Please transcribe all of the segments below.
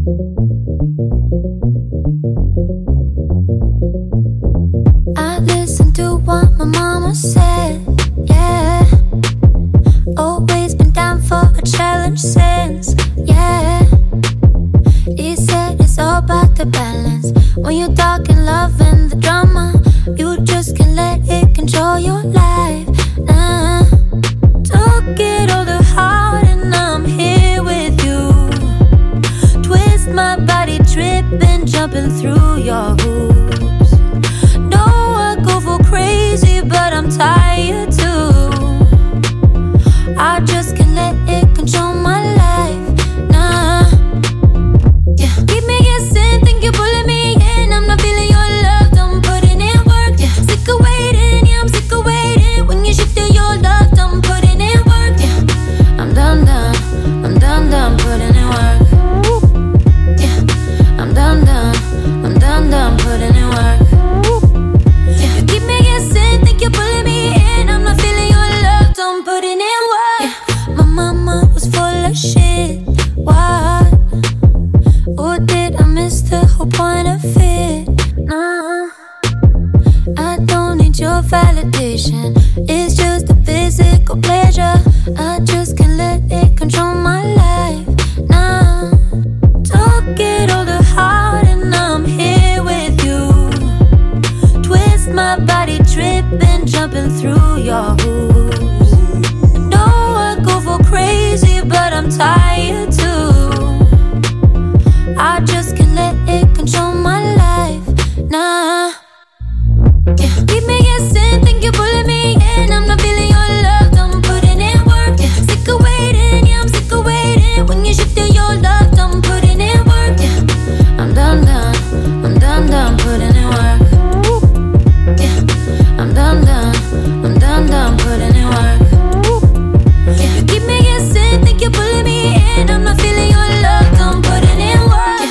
I listened to what my mama said, yeah. Always been down for a challenge since, yeah. He said it's all about the balance. When you're talking love and the drama, you just can't let it control your life, nah. Took it all to heart and I'm here with you. Twist my body, tripping, jumping through your hoops. No, I go for crazy, but I'm tired too. I just can't let it control my life, nah. Yeah. Keep me guessing, think you're pulling me in. I'm not feeling your love, don't put in work. Yeah. Sick of waiting, yeah, I'm sick of waiting. When you shift to your love, don't put in work. Yeah. I'm done, putting in work. Yeah. I'm done, putting in work. Yeah. You keep me guessing, think you're pulling me in. I'm not feeling your love, don't put in work. Yeah. My mama was full of shit, what? Or did I miss the whole point of it? Nah, I don't need your validation. It's just a physical pleasure. I just can't let it control my life, nah. Took it all to heart and I'm here with you. Twist my body, tripping, jumping through your hoops. No, I go for crazy, but I'm tired too. I just can't let it control my life, nah. Yeah. Keep me guessing, think you're pulling me in. I'm not feeling your love, don't put in work. Yeah. Sick of waiting, yeah, I'm sick of waiting. When you shift to your love, don't put in work. Yeah. I'm done, putting in work. Yeah. I'm done, putting in work. Yeah. You keep me guessing, think you're pulling me in. I'm not feeling your love, don't put in work.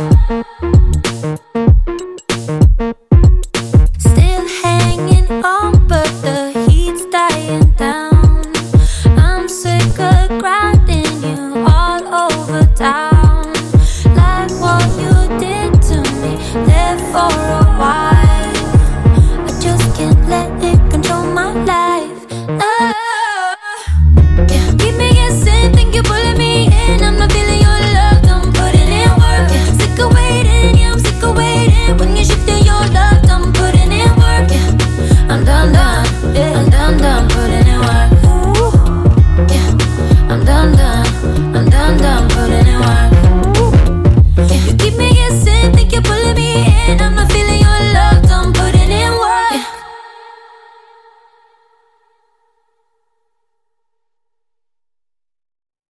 Yeah. Still hanging on, but the heat's dying down. I'm sick of grinding you all over town. Like what you did to me there for a while. I just can't let it control my life, no. Yeah. Keep me guessing, think you're pulling me in. I'm not feeling your love, don't put in work. Yeah. Sick of waiting, yeah, I'm sick of waiting. When you shift to your love, don't put in work. Yeah. I'm done, yeah, I'm done, putting in work. Yeah. I'm done, putting in work. Yeah. You keep me guessing, think you're pulling me in. I'm not feeling